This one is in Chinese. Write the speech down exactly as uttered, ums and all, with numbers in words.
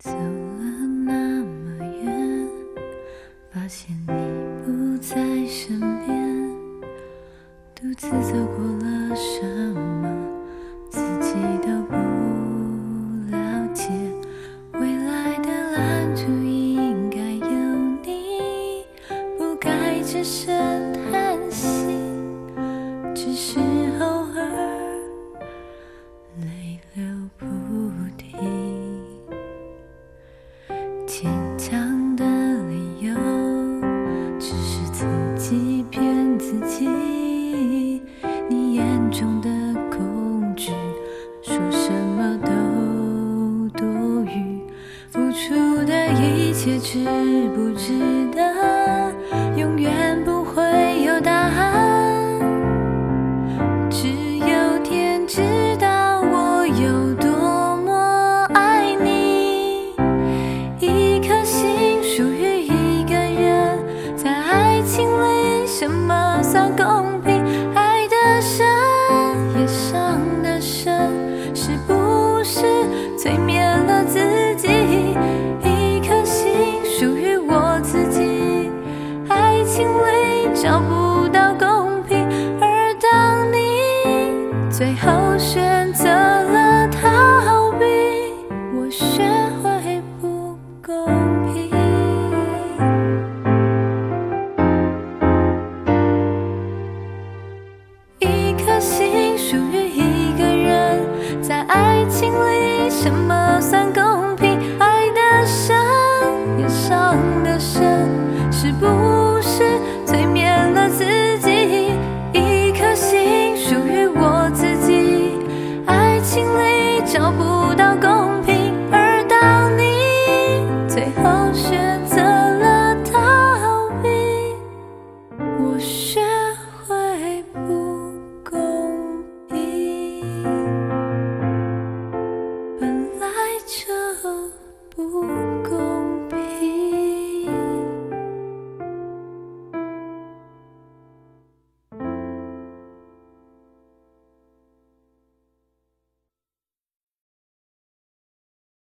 走了那么远，发现你不在身边，独自走过了什么，自己都不了解。未来的蓝图应该有你，不该只是叹息，只是偶尔泪流不停。坚强的理由只是自己骗自己，你眼中的恐惧说什么都多余，付出的一切值不值得，永远不